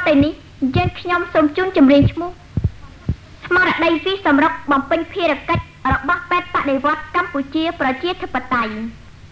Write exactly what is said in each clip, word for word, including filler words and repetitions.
ទៅនេះយើងខ្ញុំសូមជូនចម្រៀងឈ្មោះស្មារតីពីសម្រាប់បំពេញភារកិច្ចរបស់ពេទ្យបដិវត្តកម្ពុជាប្រជាធិបតេយ្យ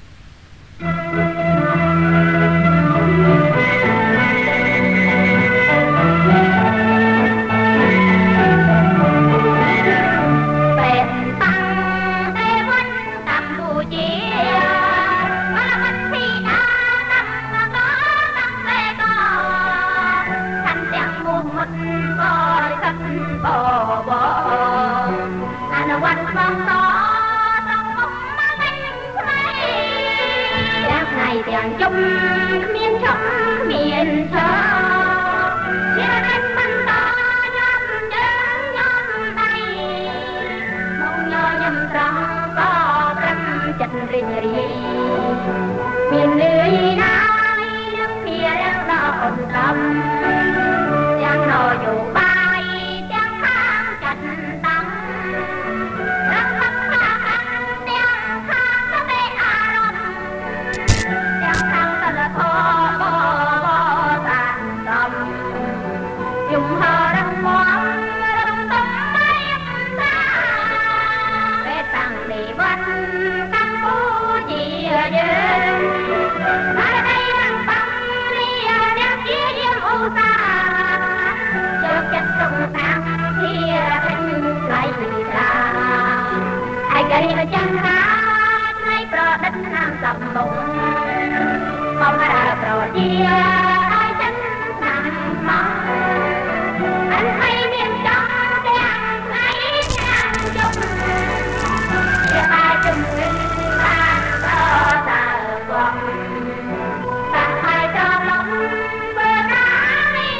ទាំងជុំគ្មានឈប់គ្មានឈរជាតែបន្តញ៉ាំយើងញ៉ាំដៃមកញញឹមត្រង់ក៏ត្រឹមចិត្តរីករាយមានលឿនណាយនឹងភៀរដល់អត់ដំទាំងនយោបាយទាំងខាងចាត់តាំងរំខានទាំងខាងសតិអារម្មណ៍ទាំងខាងតលធម៌បបតាដំយំហរងមរំតំតែតាពេលតាំងនេះវត្តកម្ពុជាយើងហើយតែរំបាំងនេះអ្នកជាយាមឧស្សាហ៍ជើចិត្តក្នុងតាំងភាពេញថ្លៃពីតាឯករាជ្យចន្ទរានៃប្រឌិតនាមសំបុកបំរើប្រជាឲ្យចិនឆ្នាំមកអនហើយមានចំទាំងថ្ងៃទាំងជុំជាតែជំនឿបានតតើវងតាំងឲ្យដល់លំបើណានេះ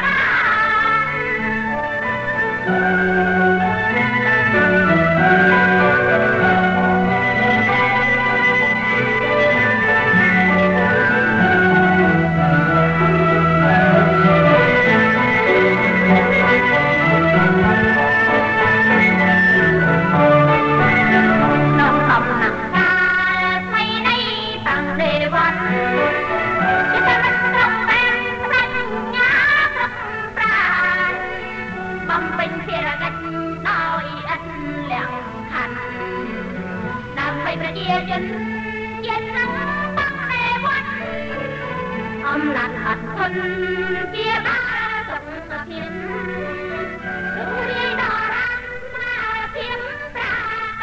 ប្រជាជនជានឹងបាក់ទេវត្តអំឡាត់អត់ធន់ជាបាសុខភាពរូរីដល់រាមណាភាពប្រា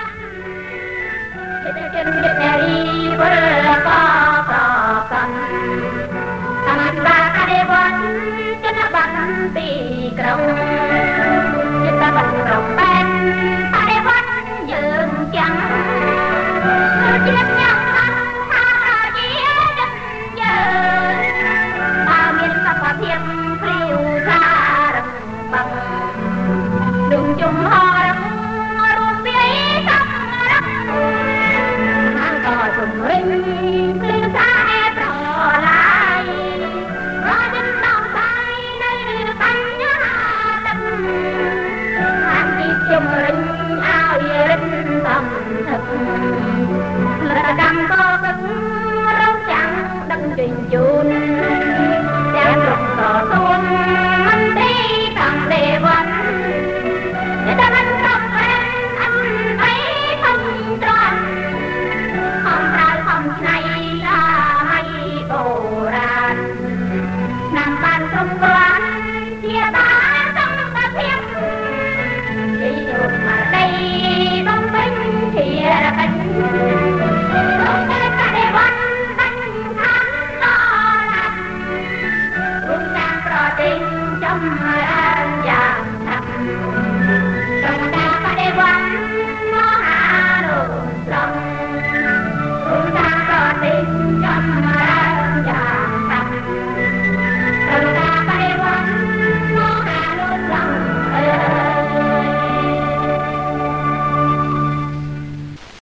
ជាជនជារីវល់ក៏ប្រកាន់តាមបាក់ទេវត្តជនបាត់ពីក្រុងចិត្តបាត់ក្រុងបែនទេវត្តយើងចាំជាញ៉ាំខាងថាជាយើងបើមានសុខភាព